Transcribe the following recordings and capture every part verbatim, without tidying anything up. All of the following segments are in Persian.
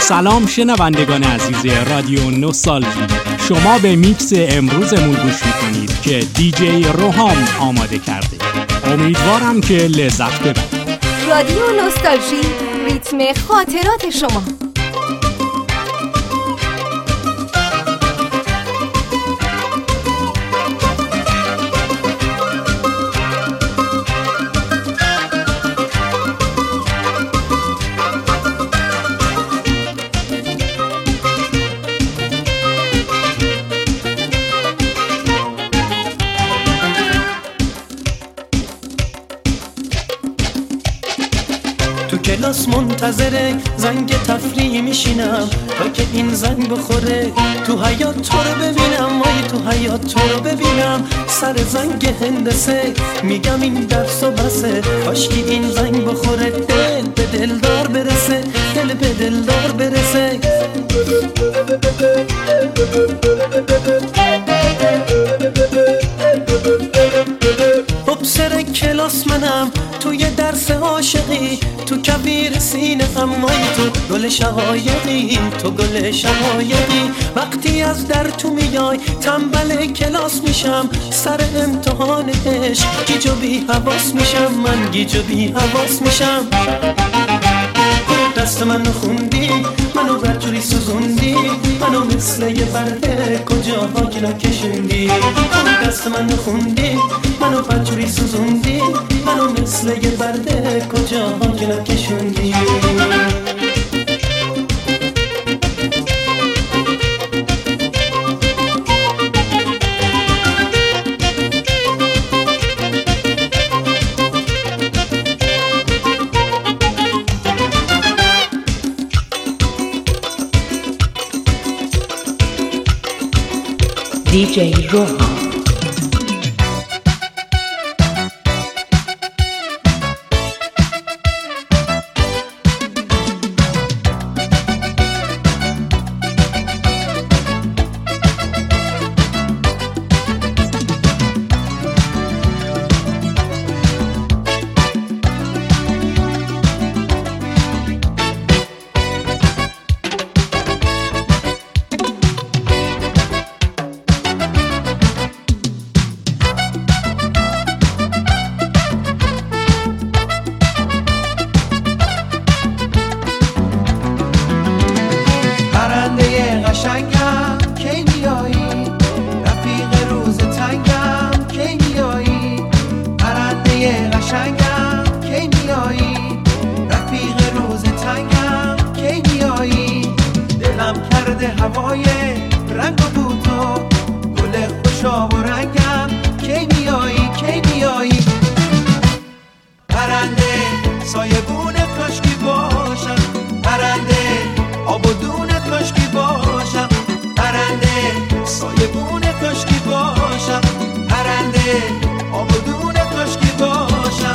سلام شنوندگان عزیز رادیو نوستالژی، شما به میکس امروزمون گوش میکنید که دیجی روحام آماده کرده. امیدوارم که لذت ببرید. رادیو نوستالژی، ریتم خاطرات شما. کلاس منتظره زنگ تفریح میشینم تا که این زنگ بخوره، تو حیاط تو رو ببینم، وای تو حیاط تو رو ببینم، سر زنگ هندسه میگم این درس و بسه، کاشکی این زنگ بخوره، دل به دلدار برسه، دل به دلدار برسه. سر کلاس منم توی درس عاشقی، تو کبیر سینه امایی، تو گل شقایقی، تو گل شقایقی. وقتی از در تو میای تنبل کلاس میشم، سر امتحان عشق گیج و بی حواس میشم، من گیج و بی حواس میشم. دست منو خوندی، منو برجوری سوزوندی، منو مثل یه برده کجاها گلا کشوندی. دست منو خوندی، منو برجوری سوزوندی، منو مثل یه برده کجاها گلا کشوندی. دیجی روحام. هوای رنگ و بوتو گل خوشا و رنگم، کی میایی کی میایی. پرنده سایبون کاشکی باشم، پرنده آب و دون کاشکی باشم، پرنده سایبون کاشکی باشم، پرنده آب و دون کاشکی باشم.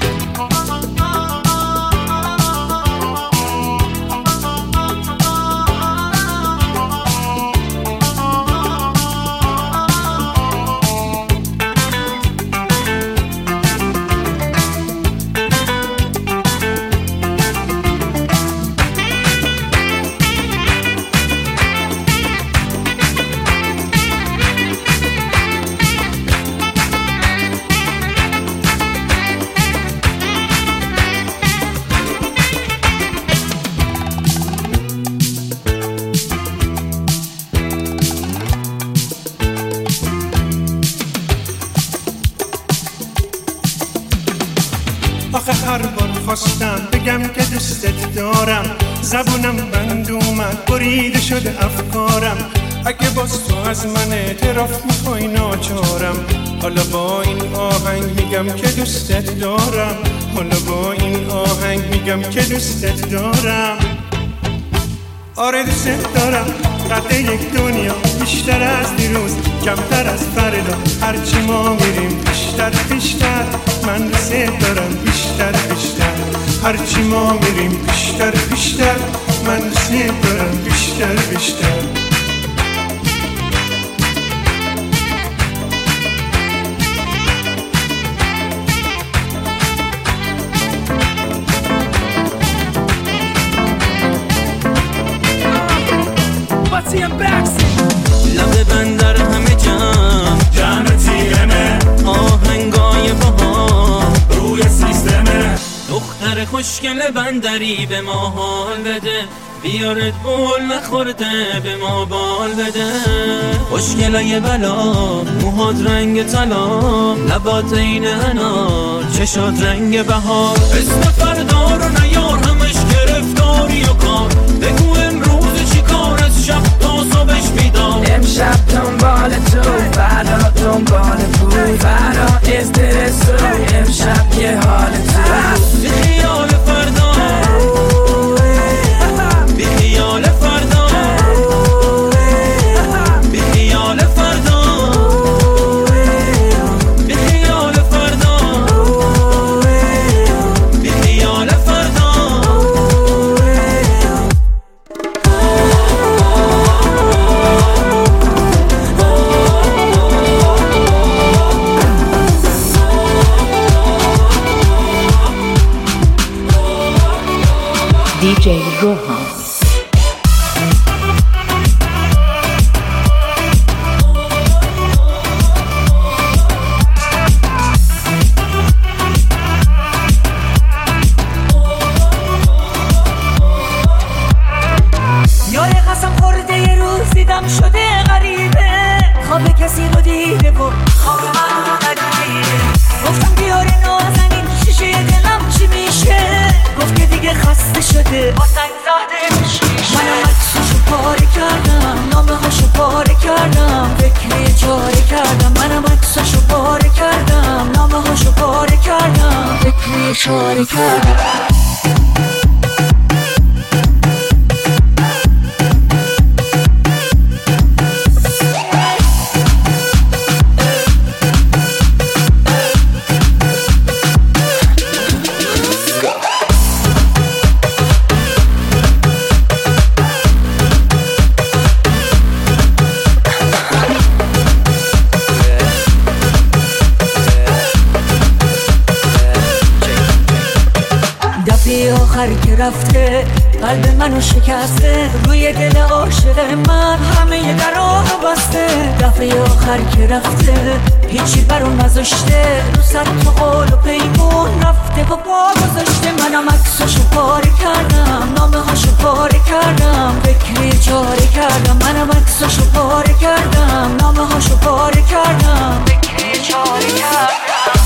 آخه هر بار خواستم بگم که دوستت دارم، زبونم بند اومد بریده شده افکارم. اگه باز تو از من اعتراف میخوای ناچارم، حالا با این آهنگ میگم که دوستت دارم، حالا با این آهنگ میگم که دوستت دارم. آره دوستت دارم، قد یک دنیا، بیشتر از دیروز کمتر از فردا. هرچی ما میریم بیشتر بیشتر، من دوستت دارم بیشتر بیشتر. هرچی ما میریم بیشتر بیشتر، من دوستت دارم بیشتر بیشتر. خوشگل بندری به ما حال بده، بیارت بول نخورده به ما بال بده. خوشگلای بلا، موهات رنگ طلا، لبات این انار، چشات رنگ بهار. اسم فردا رو نیار، همش گرفتاری و کار. بگو امروز چی کار، از شب تا صبحش بیدار. امشب دنبال تو، فردا دنبال پول، فردا استرس تو، امشب یه حال تو. بی خیال فردا، بی خیال فردا، بی خیال فردا، بی خیال فردا، بی خیال فردا. دی جی روحان. یار قسم خورده یه روز دیدم شده غریبه، خواب کسی رو دیده و خواب من رو ندیده. گفتم بیاره نازنین شیشه دلم چی میشه، گفت که دیگه خسته شده با سنگ زده میشه. منم عکسشو پاره کردم، نامه هاشو پاره کردم، فکر چاره کردم. منم عکسشو پاره کردم، نامه هاشو پاره کردم، فکر چاره کردم. آخر که رفته قلب منو شکسته، روی دل عاشق من همه درا رو بسته. دفعه آخر که رفته هیچی برام نذاشته، رو سر تو قول و پیمون رفته و پا گذاشته. منم عکسشو پاره کردم، نامه هاشو پاره کردم، فکر چاره کردم. منم عکسشو پاره کردم، نامه هاشو پاره کردم، فکر چاره کردم.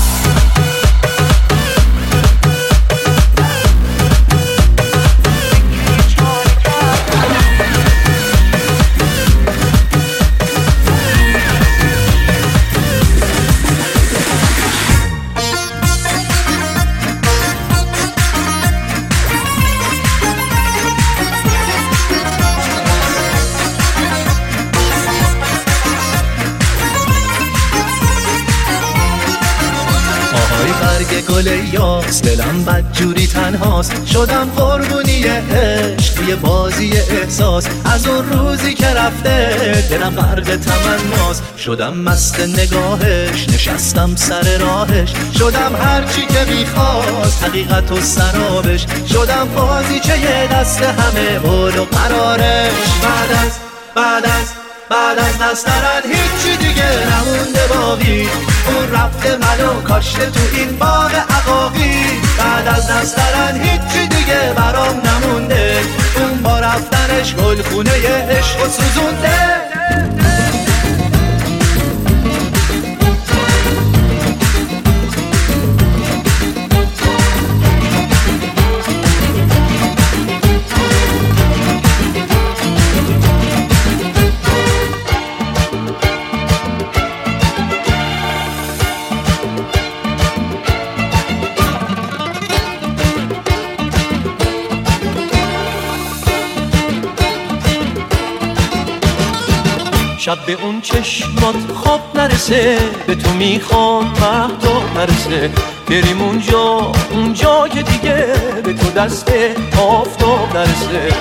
گل یاس دلم بدجوری تنهاست، شدم قربونی عشق یه بازی احساس. از اون روزی که رفته دلم غرق تمناست، شدم مست نگاهش نشستم سر راهش. شدم هرچی که میخواست حقیقت و سرابش، شدم بازی چه یه دست همه بول و قرارش. بعد از بعد از بعد از نسترن هیچی دیگه نمونده باقی، اون رفته منو کاشته تو این باغ عقاقی. بعد از نسترن هیچی دیگه برام نمونده، اون با رفتنش گلخونه عشق و سوزونده. شب به اون چشمات خواب نرسه، به تو میخوام مهتاب نرسه. بریم اونجا اونجا که دیگه به تو دست آفتاب نرسه.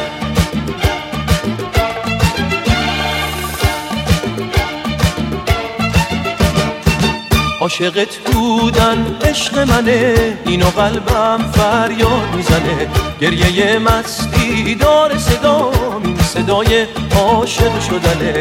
عاشقت بودن عشق منه، اینو قلبم فریاد میزنه. گریه مستی داره صدا، این صدای عاشق شدنه.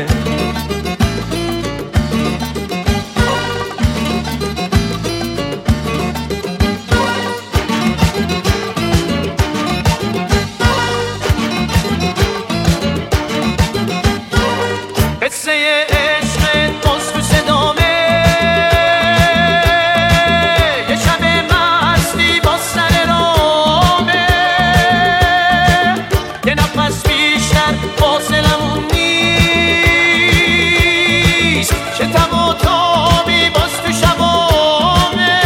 هنوز بیشتر فاصلمون نیست که تقاطعی باز تو شبامه.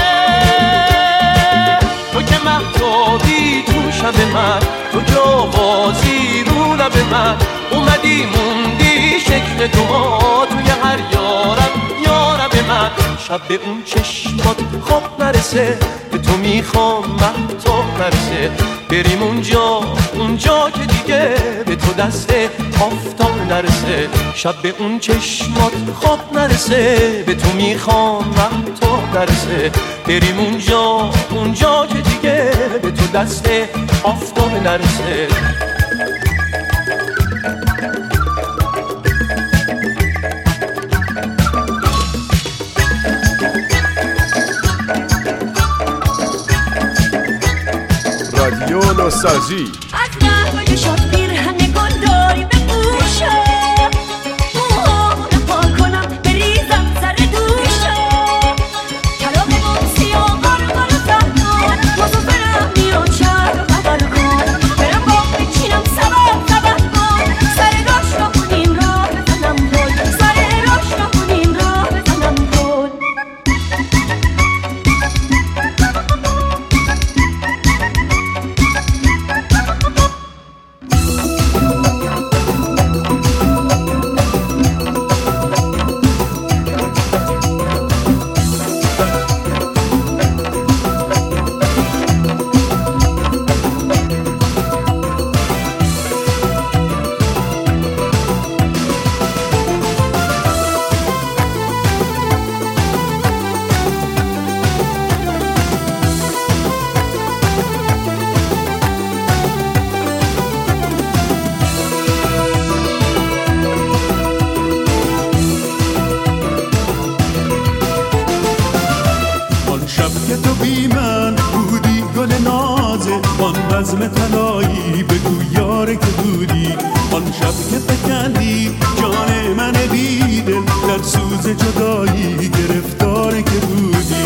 تو که مهتابی تو شب من، تو که آوازی رو لب من، اومدی موندی شکل تو ما توی هر یارم یارب من. شب به اون چشمات خواب نرسه، به تو میخوام مهتاب نرسه. بریم اونجا اونجا که دیگه به تو دست آفتاب نرسه. شب به اون چشمات خواب نرسه، به تو میخوام مهتاب نرسه. بریم اونجا اونجا که دیگه به تو دست آفتاب نرسه. رادیو نوستالژی از نهای شاد پیرهن گل داری به گوشم، موهامونو پاک کنم بریزم سر دوشم. کلاغمون سیاه قرقر زهران، مسافرم میان شهر رو خبر کن. برم باغ بچینم سبب سبب کن، سر راش راهونین راه بزنم گل، سر راش راهونین راه بزنم گل. بزم طلایی بگو یاره که بودی. آن شب که فکندی جان من بیدل، در سوز جدایی گرفتار که بودی.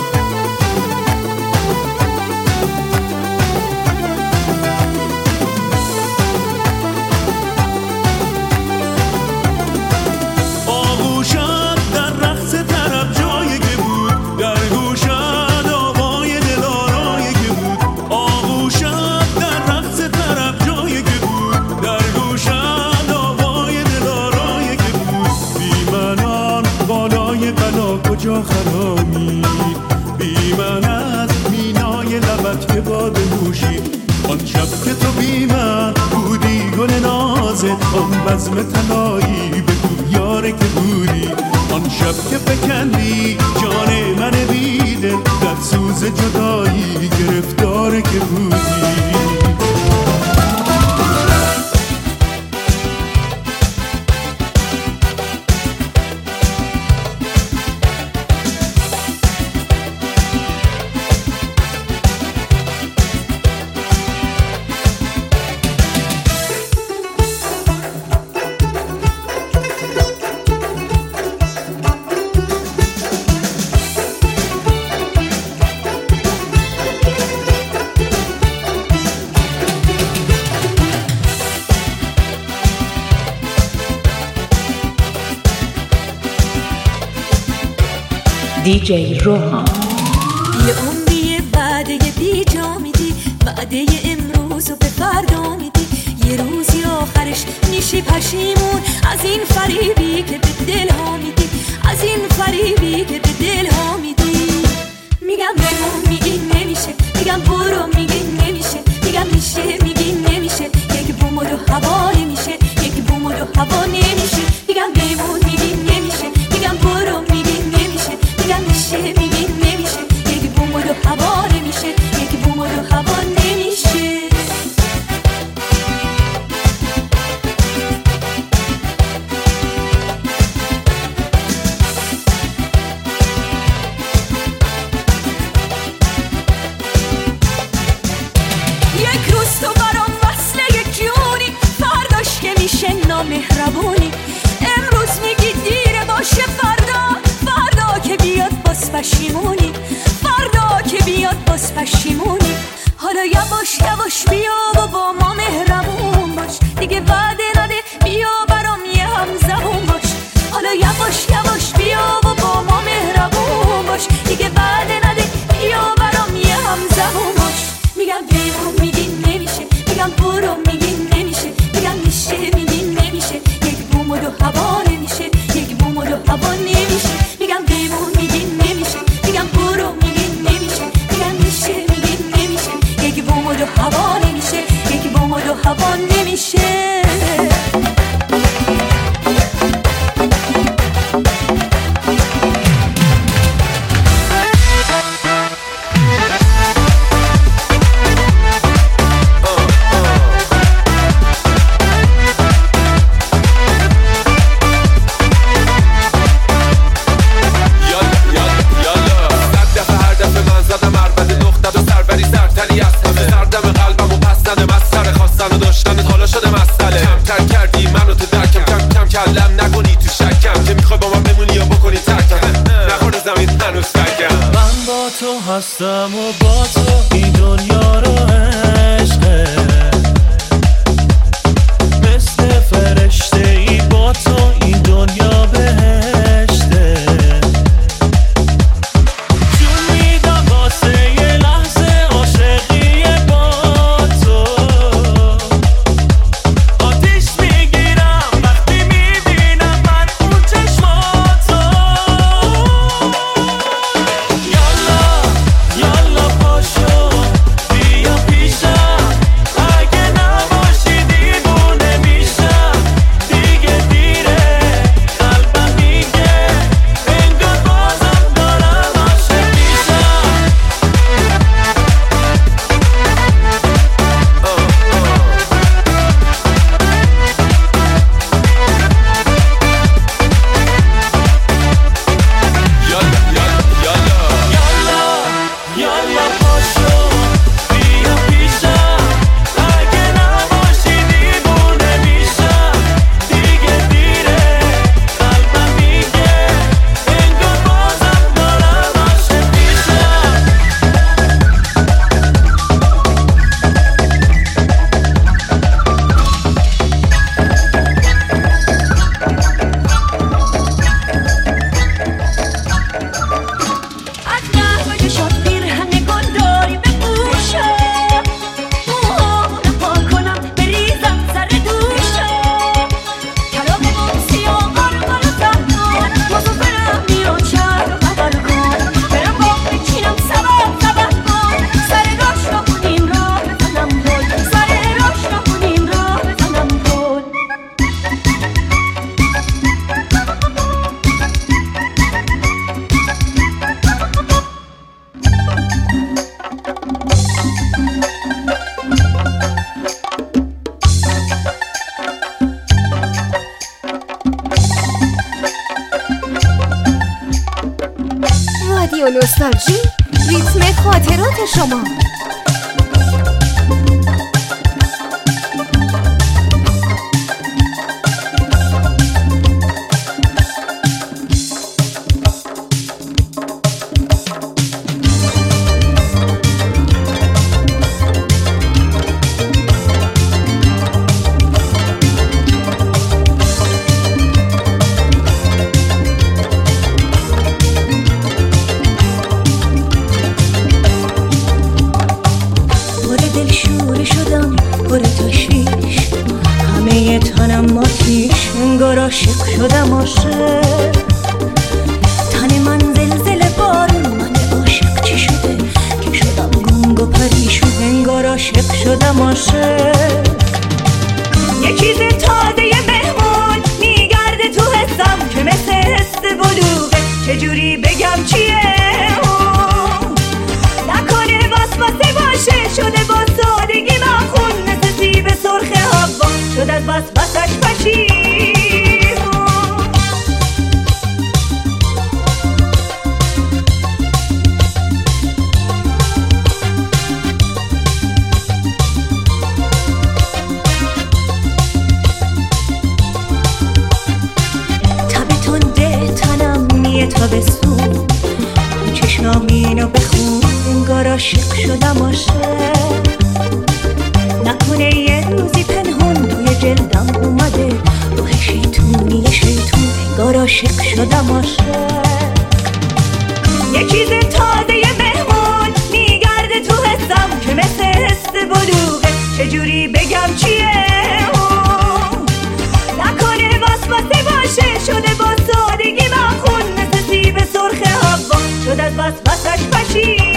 کجا خرامی بی من از مینای لبت که باد نوشی. آن شب که تو بی من بودی گل نازت، آن بزم طلایی بگو یاره که بودی. آن شب که فکندی جان من بیدل، در سوز جدایی گرفتار که بودی. دیجی روحان. یه عمری بعد یه بی جا میدی، بعد امروز و به فردا میدی. یه روزی آخرش میشی پشیمون از این فریبی که به دل ها میدی، از این فریبی که به دل ها میدی. میگم بمون میگی نمیشه، میگم برو میگی نمیشه، میگم میشه میگی نمیشه. یک بوم و دو هوا نمیشه، یک بوم و دو هوا نمیشه. میگم بمون میگی نمیشه، میگم برو میگی نمیشه، میگم میشه میگی نمیشه. یک بوم و دو هوا نمیشه، یک بوم و دو هوا نمیشه. یک روز تو برام وصله جونی، فرداش که میشه نامهربونی. امروز میگی دیره باشه، فردا فردا که بیاد باز پشیمونی، فردا که بیاد باز پشیمونی. حالا یواش یواش بیا و با ما مهربون باش، دیگه وعده نده بیا برام یه هم زبون باش حالا یواش یواش بیا و با ما مهربون باش دیگه وعده نده بیا برام یه هم زبون باش میگم بیرون میگین نمیشه میگم برو میگین نمیشه میگم میشه میگین نمیشه یک بوم و دو هوا نمیشه یک بوم و دو هوا نمیشه میگم بیرون میگین نمیشه میگم برو میگین نمیشه میگم میشه میگین نمیشه یک بوم و دو هوا نمیشه یک بوم و دو هوا نمیشه هستم و با تو این دنیا رو عشقه مثل فرشته ای با تو این دنیا بهشته جون میدم واسه یه لحظه عاشقی با تو آتیش میگیرم وقتی میبینم من اون چشماتو رادیو نوستالژی ریتم خاطرات شما عاشق شدم عاشق تن من زلزله بار من عاشق چی شده که شدم گنگ و پریشون انگار عاشق شدم عاشق یه چیز تازه مهمون میگرده تو حسم که مثل حس بلوغه چجوری بگم چیه اون نکنه واسواسه باشه شده با سادگی مخون مثل سیب سرخ هوا شد از وسوسش پشیمون تابستون چشمامینو بخون انگار عاشق شدم عاشق نکنه یه روزی پنهون توی عاشق شدم عاشق. یه چیز تازه مهمون میگرده تو حسم که مثل حس بلوغه، چجوری بگم چیه اون؟ نکنه وسوسه باشه، شده با سادگی مخون مثل سیب سرخ هوا، شد از وسوسش پشیمون.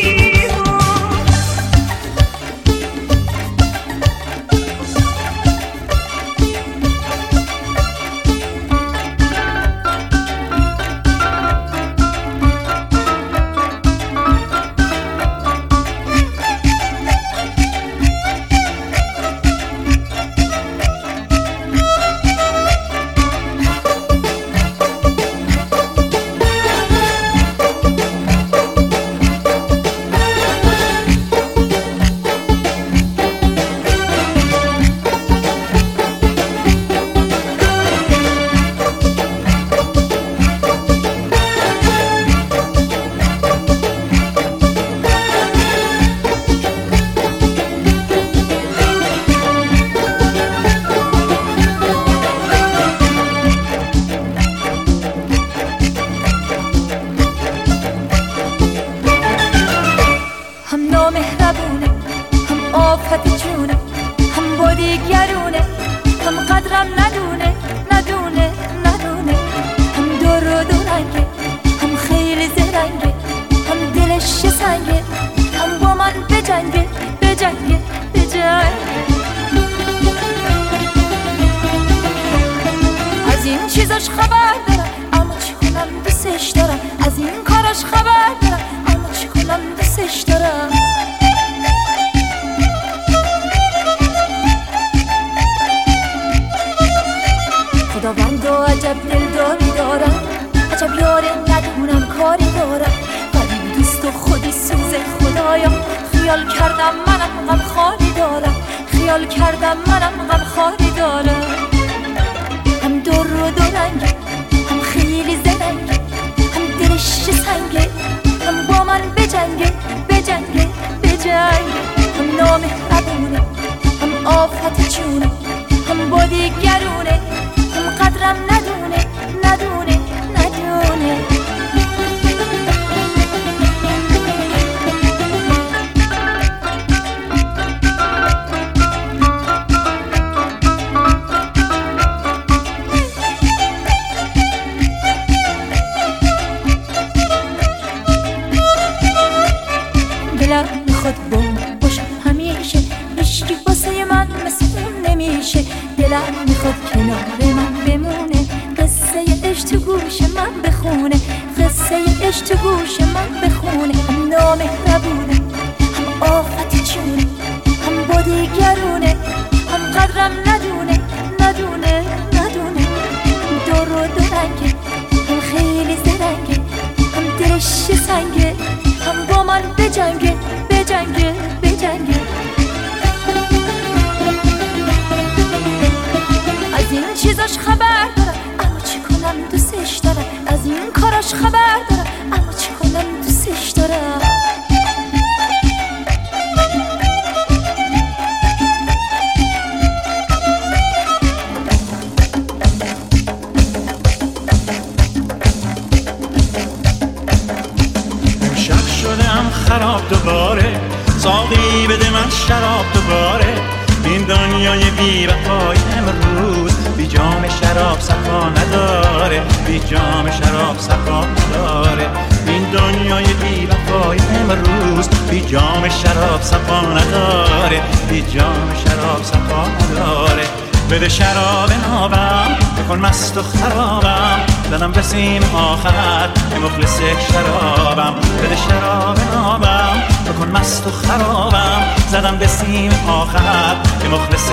بده شراب نابم بکن مست و خرابم، زدم به سیم آخر که مخلص شرابم. بده شراب نابم بکن مست و خرابم، زدم به سیم آخر که مخلص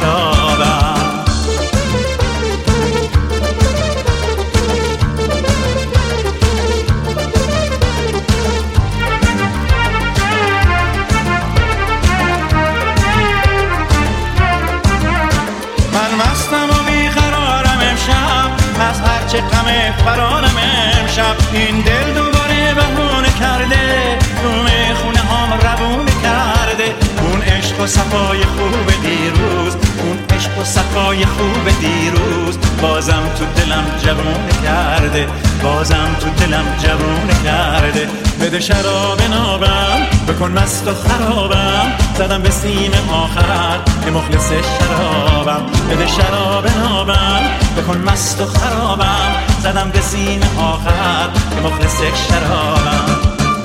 شرابم. چه غم فرارم امشب، این دل دوباره بهونه کرده، روم خونه هام روونه کرده. اون عشق و صفای خوب دیروز، اون عشق و صفای خوب دیروز بازم تو دلم جوونه کرده، بازم تو دلم جوونه کرده. بده شراب نابم بکن مست و خرابم، زدم به سیم آخر که مخلص شرابم. بده شراب نابم بکن مست و خرابم، زدم به سیم آخر که مخلص شرابم.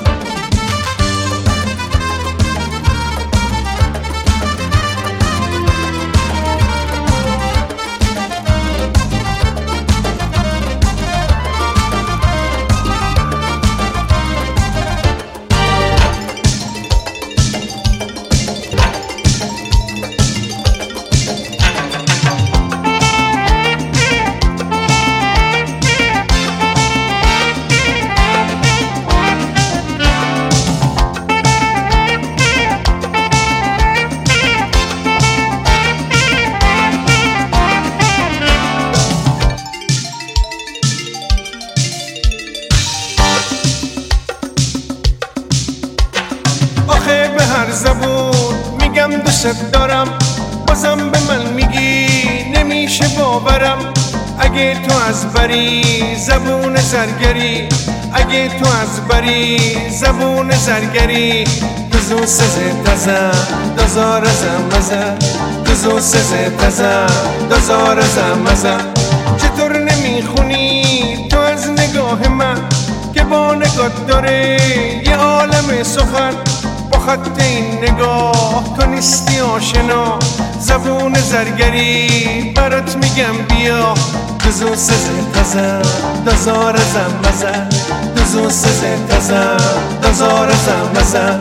دارم بازم به من میگی نمیشه باورم. اگه تو از بری زبون زرگری، اگه تو از بری زبون زرگری، دوزو سزه تزم دوزار زمزم، دوزو سزه تزم دوزار زمزم. چطور نمیخونی تو از نگاه من که با نگات داره یه عالم سخن؟ با خط این نگاه تو نیستی آشنا، زبون زرگری برات میگم بیا. دوزو سزه تزم دوزار زمزم، دوزو سزه تزم دوزار زمزم.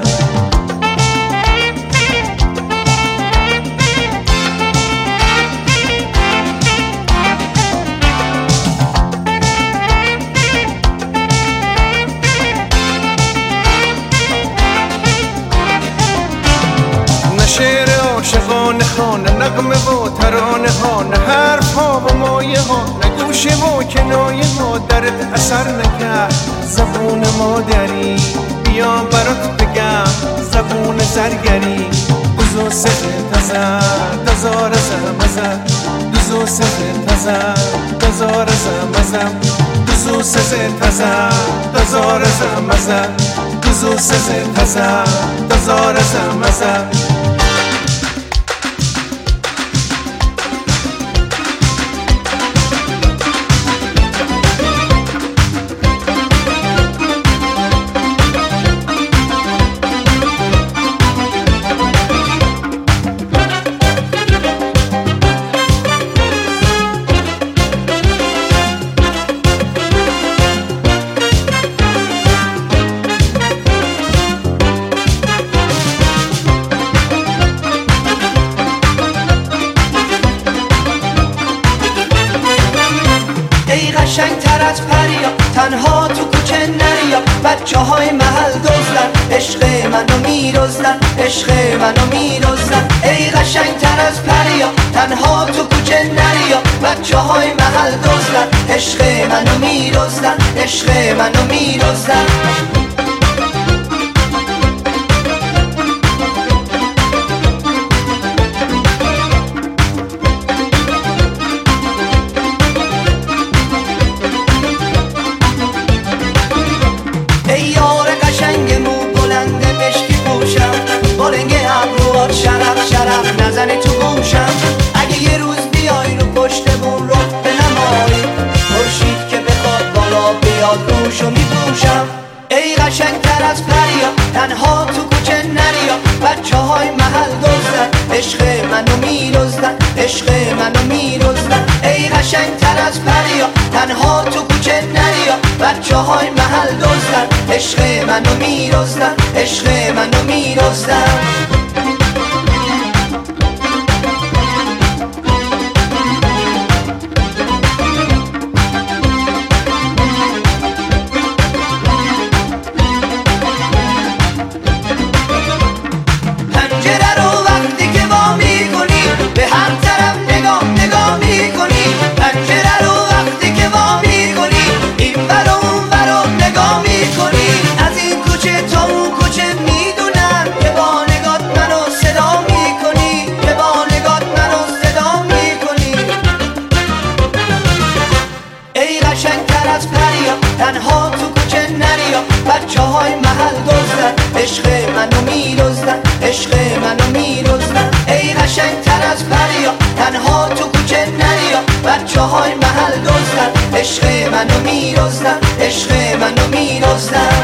شعر عاشقانه ها، نه نغمه و ترانه ها، نه حرف ها و مایه ها، نه گوشه و کنایه ها درت اثر نکرد. زبون مادری بیا برات بگم زبون زرگری. دوزو سزه تزم دوزار زمزم، دوزو سزه تزم دوزار زمزم، دوزو سزه تزم دوزار زمزم، دوزو سزه تزم دوزار زمزم. تنها تو کوچه نریا، بچه های محل دزدن عشق منو میرزدن، عشق منو میرزدن. ای قشنگ تر از پریا، تنها تو کوچه نریا، بچه های محل دزدن عشق منو میرزدن، عشق منو میرزدن. نزنه تو گوشم اگه یه روز بیای رو پشتمون رو به نمایی، خورشید که بخواد بالا بیاد روشو میپوشم. ای قشنگ تر از پریا، تنها تو کوچه نریا، بچه های محل دزدن عشق منو میرزدن، عشق منو میرزدن. ای قشنگ تر از پریا، تنها تو کوچه نریا، بچه های محل دزدن عشق منو میرزدن، عشق منو میرزدن. از این کوچه تا اون کوچه میدونم که با نگات منو تنها تو کوچه نریا بچه های محل دزدن عشق منو میدزدن عشق منو میدزدن ای قشنگ تر از پریا تنها تو کوچه نریا بچه های محل دزدن عشق منو میدزدن عشق منو میدزدن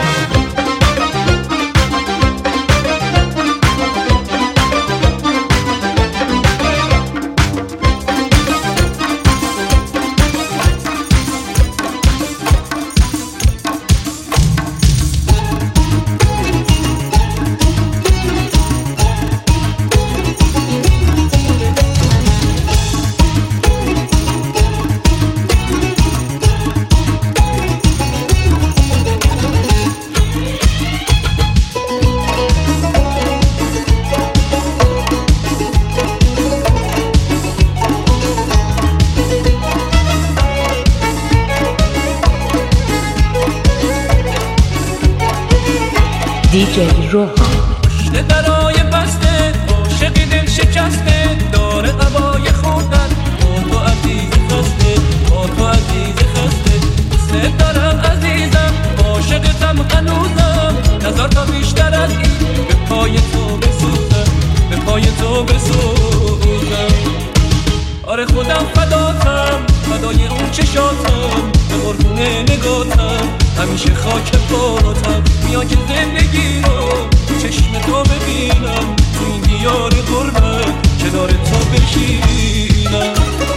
دیجی روحان پشت درای بسته عاشقی دل شکسته داره عبای خوندن با تو عزیز خسته با تو عزیز خسته دوست دارم عزیزم عاشقتم هنوزم نظر تا بیشتر از این به پای تو بسوزم به پای تو بسوزم آره خودم فداتم فدای اون چشاتم به قربون نگاتم همیشه خاک پاتم میان که زندگی رو چشم تو ببینم تو این دیار غربت کنار تو بشینم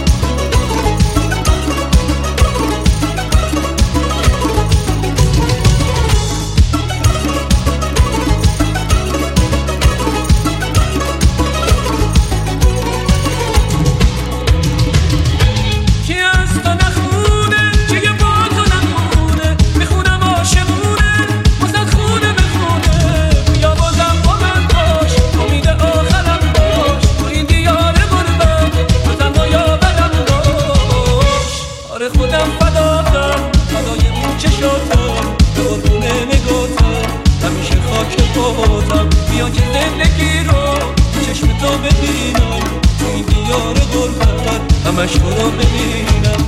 بیا که زندگی رو چشم تو ببینم تو این دیار غربت همش تو رو ببینم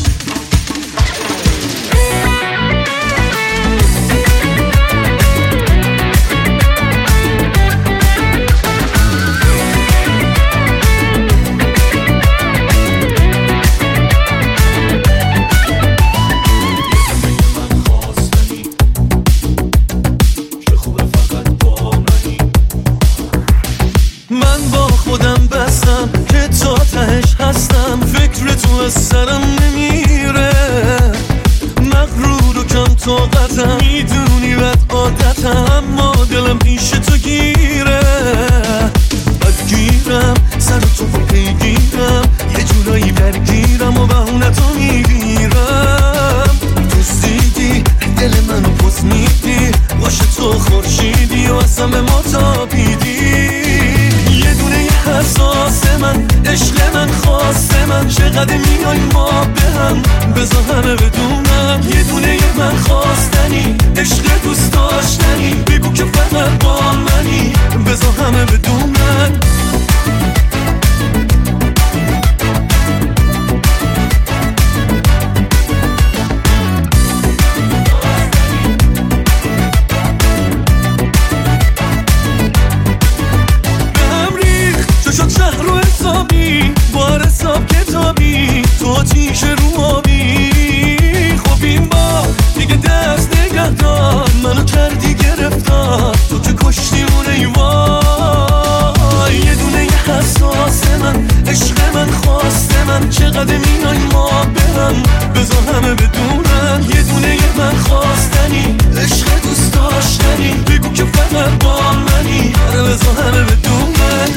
سرم نمیره مغرور و کم طاقتم میدونی بد عادتم اما دلم پیش تو گیره بد گیرم سر تو پیگیرم یه جورایی برگیرم و بهونه تو میگیرم دوست دیدی دل منو پس میدی باشه تو خورشیدی و اصلا به ما تابیدی یه دونه یه حساس من عشق من خواسته من چقدر میای ما به هم بذار همه بدونم یه دونه یه من خواستنی عشق دوست داشتنی بگو که فقط با منی بذار همه بدونم بار حساب کتابی تو آتیش رو آبی خب این با دیگه دست نگه دار منو کردی گرفتار تو که کشتی اون ایوای یه دونه یه حساس من عشق من خواسته من چقدر میای ما به هم بذار همه بدونن یه دونه یه من خواستنی عشق دوست داشتنی بگو که فقط با منی آره بذار همه بدونن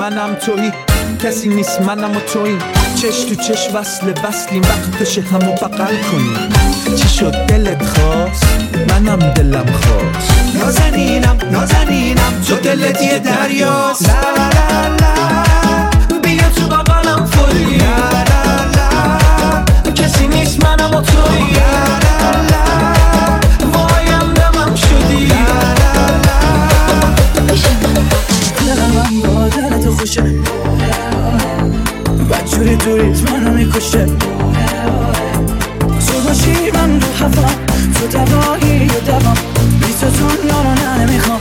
منم تویی، کسی نیست منم و تویی، چش تو چش وصل وصلیم وقت بشه همو بغل کنیم. چی شد دلت خواست منم دلم خواست، نازنینم نازنینم تو دلت یه دریاست، لا لا لا بیا تو بغلم فوری، لا لا لا کسی نیست منم و تویی، لا لا لا وایم دمم شدی، لا لا لا دلم با دل تو خوشه، بدجوری دوریت منو میکشه، تو باشی من رو هوا، تو دوایی و دوام، بی تو دنیا رو نه نمیخوام.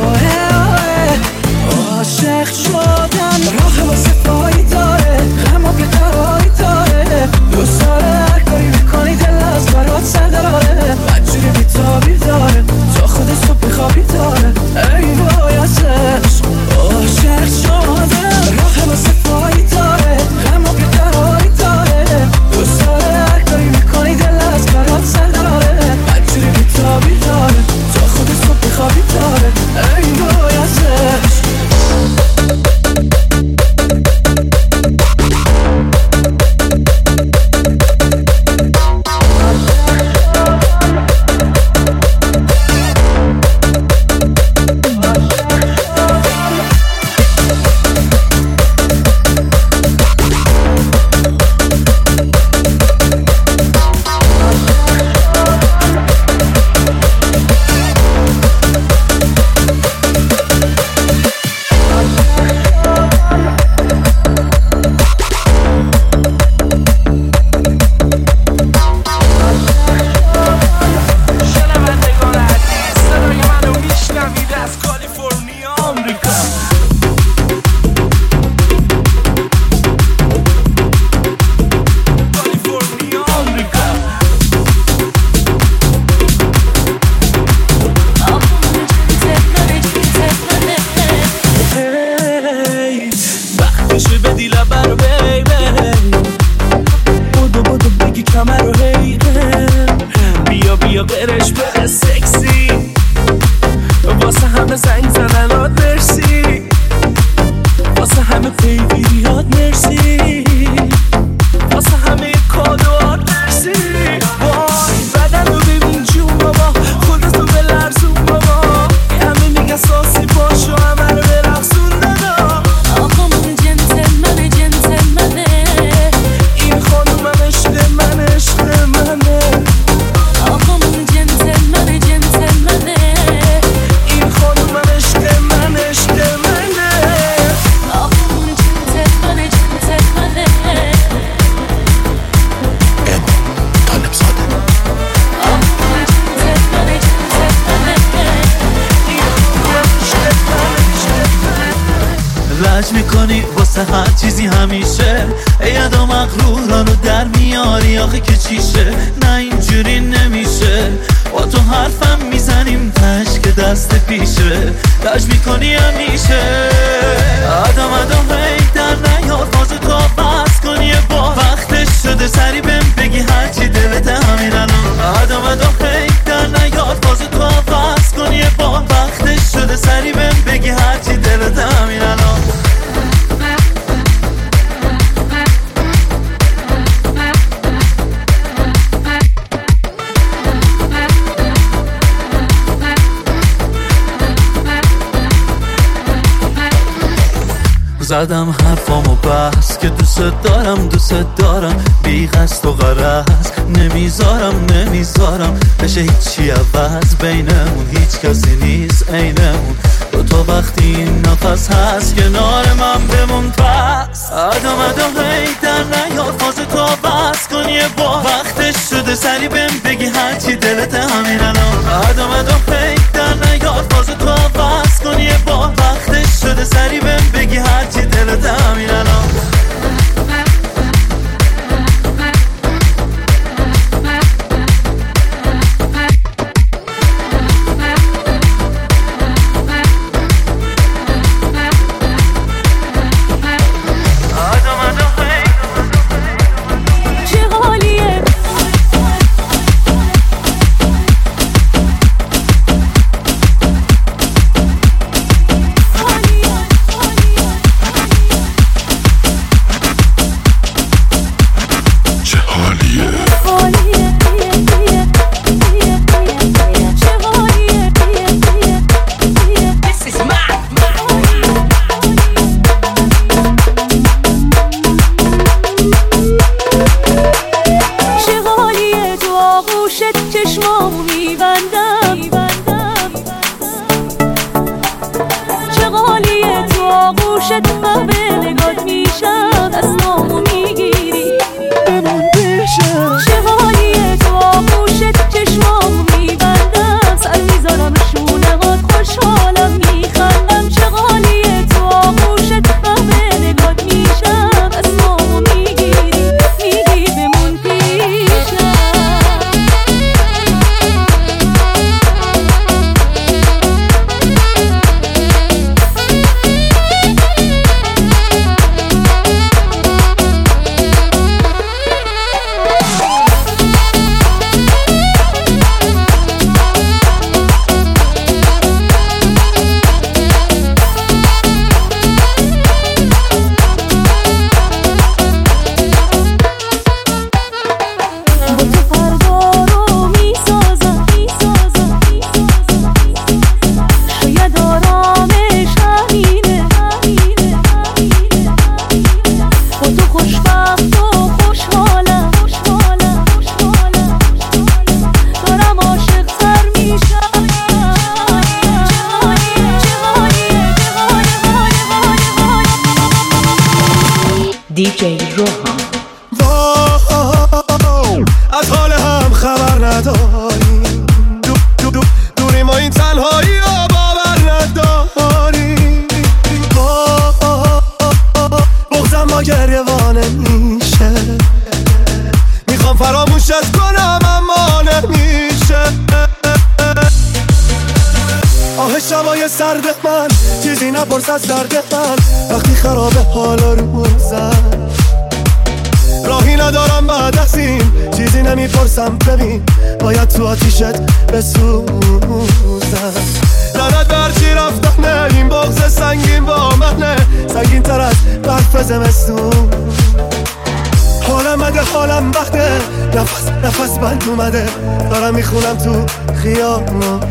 عاشق شدن راه واسه پایی داره، غم و بیقراری داره، دوست داره هر کاری میکنی دل از برات سر داره، بدجوری بیتابی داره، تا خود صبح بیخوابی داره، ای وای ازش. عاشق شدن راه واسه پایی داره، غم و بیقراری داره، دوست داره هر کاری میکنی دل از برات سر داره، بدجوری بیتابی داره، تا خود صبح بیخوابی داره، ای وای ازش. میکنی واسه هر چیزی همیشه، یاد و مغرورانو در میاری آخه که چیشه، نه اینجوری نمیشه، با تو حرفم میزنیم تش که دست پیشه، تش میکنی همیشه. آدم آدم هی در نیار فازو تو بس کنی با وقتش شده سری بهم بگی هرچی دلت همین الان. آدم آدم هی در نیار فازو تو بس کنی با وقتش شده سری بهم بگی هرچی دلت همین الان. زدم حرفامو بس که دوست دارم دوست دارم، بی قصد و غرض نمیذارم نمیذارم بشه هیچی عوض بینمون، هیچ کسی نیست عینمون، دو تا وقتی این نفس هست کنار من بمون پس. آدم آدم هی در نیار فازو تو بس کنی با وقتش شده سری بهم بگی هرچی دلت همین الان. آدم آدم هی در نیار فازو تو بس کنی با وقتش شده سری بهم بگی هرچی دلت همین الان. آغوشت چشمامو میبندم، چه غالیه تو آغوشت قهوه نگات میشم، دستامو میگیری بمون پیشم، چه غالیه تو آغوشت چشمامو میبندم، سر میذارم شونه هات خوشحالم میخندم، چه غالیه تو آغوشت قهوه نگات میشم، دستامو میگیری میگی بمون پیشم. دیجی روحان. از حال هم خبر نداری، دو دو دو دوری ما این تنهایی رو باور نداری، بغضم ما گریوانه میشه، میخوام فراموشت کنم اما نمیشه، آه شبای سرد من چیزی نپرس از درد من، وقتی خرابه حالا روزم راهی ندارم بعد از این، چیزی نمیپرسم ببین باید تو آتیشت بسوزم، لعنت برچی رفتنه این بغض سنگین با منه، سنگین تر از برف زمستون، حالم مده حالم وقته، نفس نفس بند اومده، دارم میخونم تو خیابون.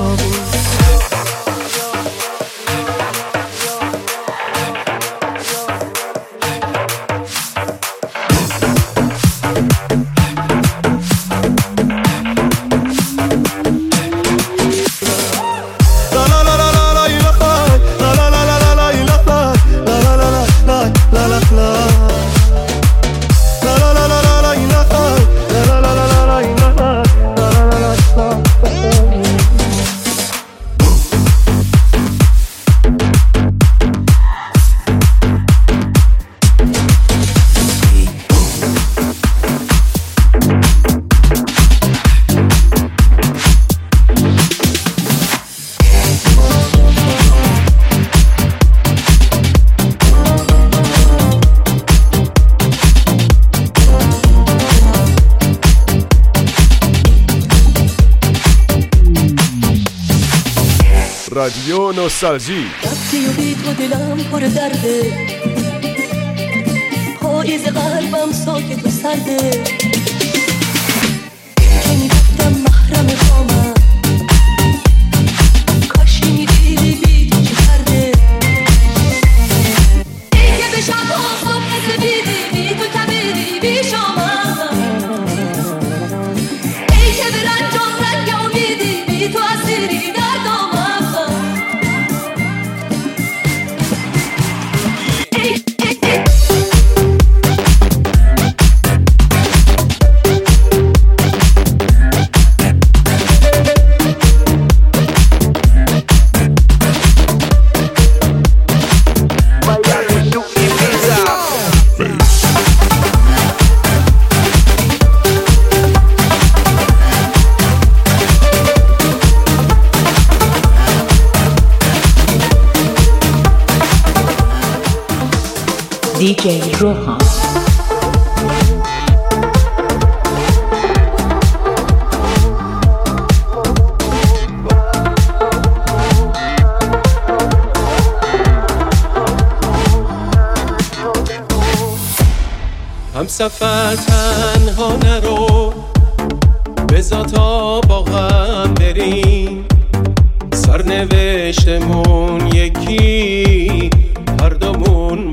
رادیو نوستالژی. رفتی و بی تو دلم پر درده، پاییز قلبم ساکت و سرده، که میگفتم محرم خامم، کاش میدیدی بی تو چه کرده، ای که به شب و صبح سپیدی بی تو کبیدی بی شامم، ای که به رنج و رنگ امیدی بی تو اسیری در دامم، دیجی روحان. هم سفر تنها نرو، بذار تا با غم بریم، سرنوشتمون یکی، هر دومون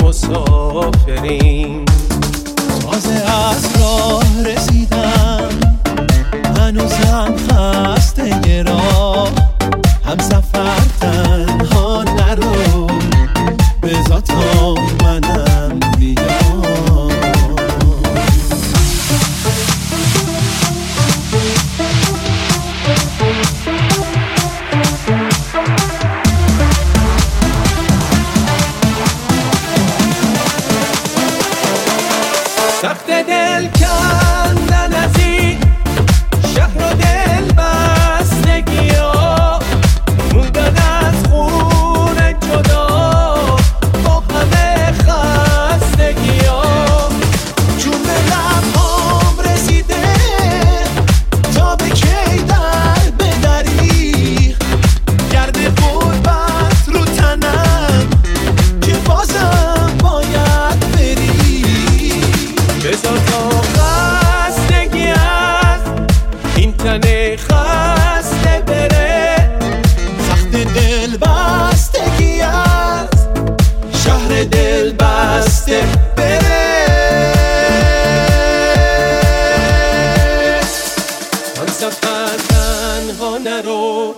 مسافریم. تازه از راه رسیدم، هنوز تنه خسته بره، سخت دل بستگی از شهر دل بسته بره. من سفر تنها نرو،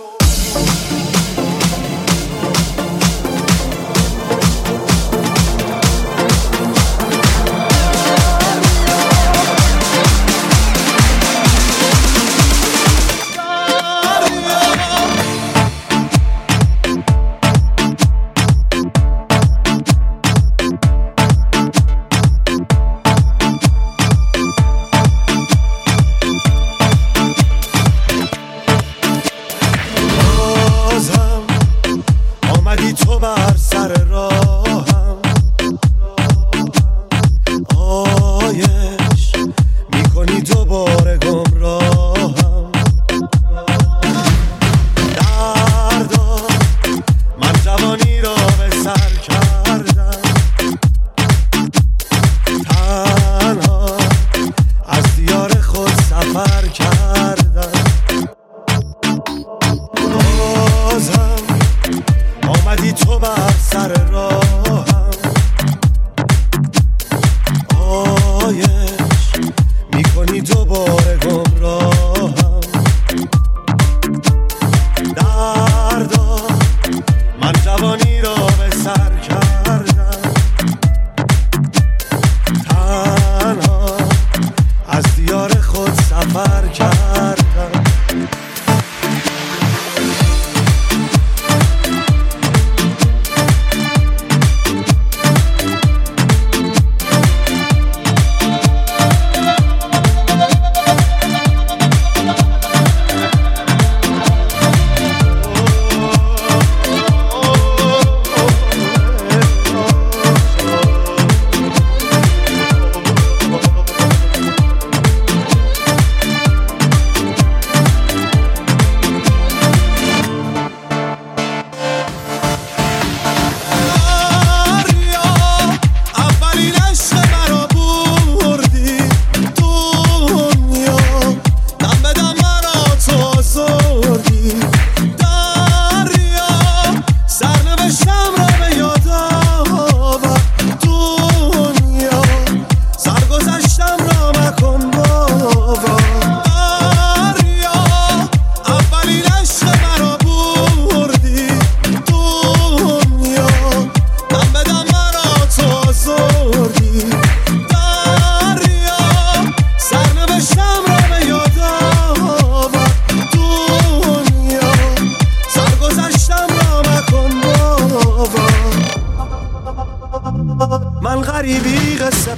من غریبی قصه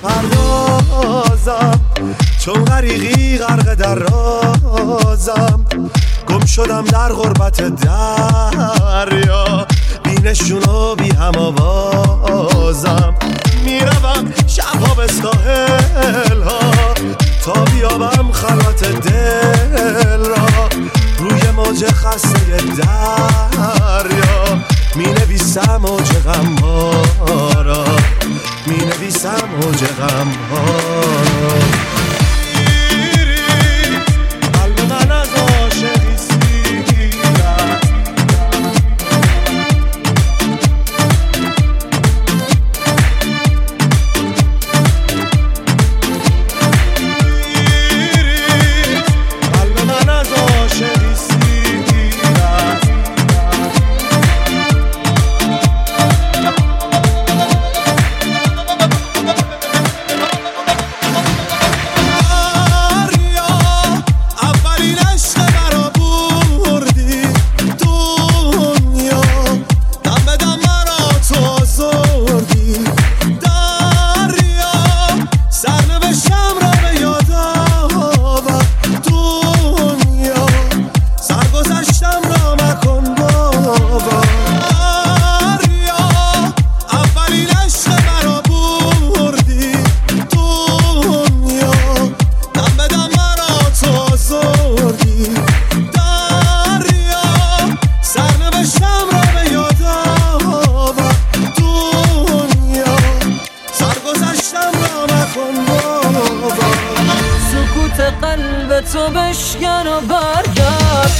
پردازم، چون غریقی غرق در رازم، گم شدم در غربت دریا، بی نشون و بی هم آوازم، میروم شبها به ساحل ها تا بیابم خلوت دل را، روی موج خسته دریا می نویسم موج غم ها را، می نویسم موج غم ها را. قلب من از عاشقی سیرد، قلب من از عاشقی سیرد، بشکن و برگرد.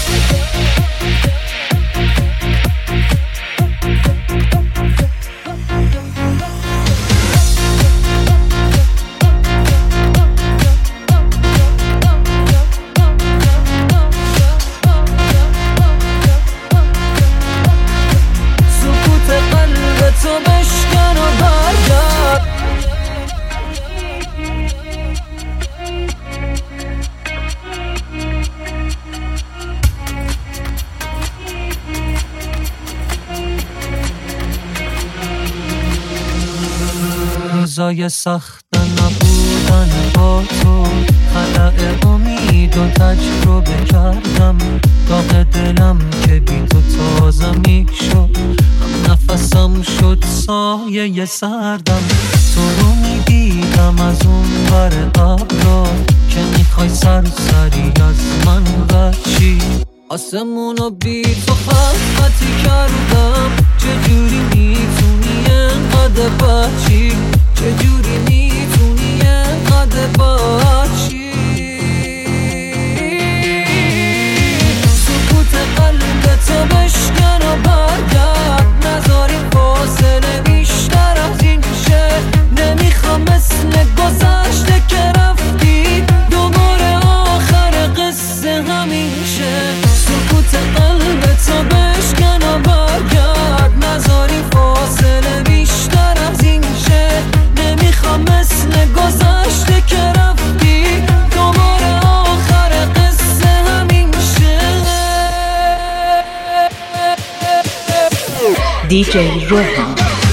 روزای سخت نبودن با تو، خلأ امید و تجربه کردم. داغ دلم که بی تو تازه می شد، هم نفسم شد سایه سردم. تو رو می دیدم از اون بر ابرا که میخوای سرسری از من بچی. آسمونو بی تو خطی کردم، چجوری میتونی انقدر بچی؟ چجوری میتونی انقدر بچی؟ سکوت قلبتو بشکن و برگرد، نذاریم فاصله بیشتر از این شه. نمیخوام مثل گذشته که رفتی دوباره آخر قصه همیشه. سکوت قلبتو بشکن و برگرد، نذاریم فاصله بیشتر از این شه. نمیخوام مثل گذشته که رفتی دوباره آخر قصه همین شه. دی جی روحان.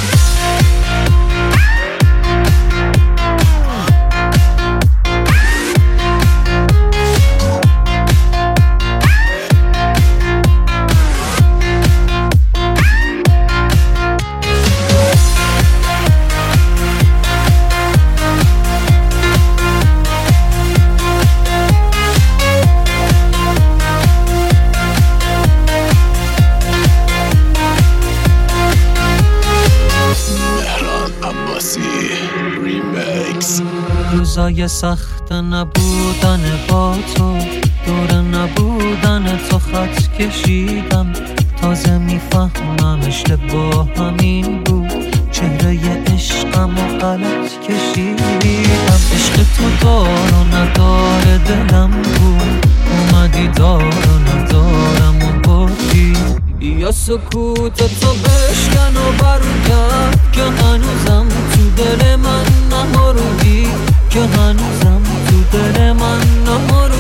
روزای سخت نبودن با تو، دور نبودن تو خط کشیدم. تازه میفهمم اشتباه همین بود، چهره عشقم و غلط کشیدم. عشق تو دار و نداره دلم بود، اومدی دار و ندارم و بردی. یا سکوت تو بشکن و برگرد که هنوزم تو دل من نماروی، که هنوزم تو دل من نماروی.